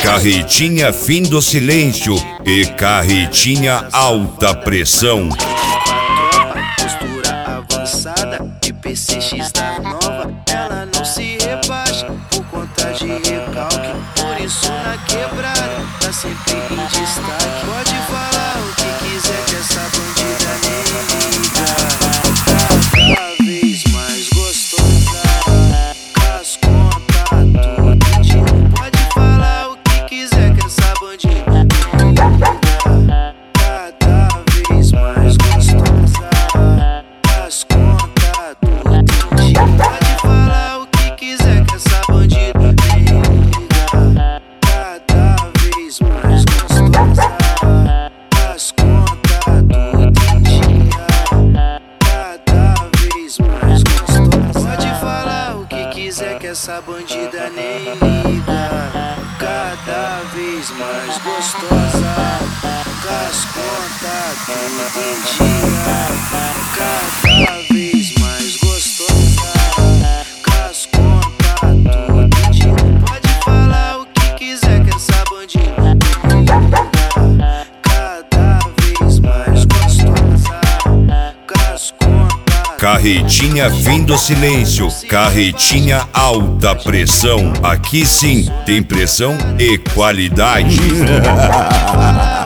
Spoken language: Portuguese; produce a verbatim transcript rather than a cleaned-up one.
Carretinha fim do silêncio e carretinha alta pressão. Postura avançada de P C X da nova, ela não se rebaixa por conta de recalque. Por isso na quebrada tá sempre em destaque. Pode falar o que quiser que essa bandida nem liga. Cada vez mais gostosa, as contas tudo pedindo. Pode falar o que quiser que essa bandida nem liga. Cada vez mais gostosa, as contas tudo pedindo. Pode falar o que quiser que essa bandida nem liga. Cada vez mais gostosa, as contas tudo pedindo. Cada vez mais gostosa. Pode falar o que quiser que essa bandida nem liga. Cada vez mais gostosa, as contas tudo em dia. Cada vez mais gostosa, as contas tudo em dia. Pode falar o que quiser que essa bandida nem liga. Cada vez mais gostosa, as contas. Carretinha fim do silêncio, carretinha alta pressão. Aqui sim tem pressão e qualidade.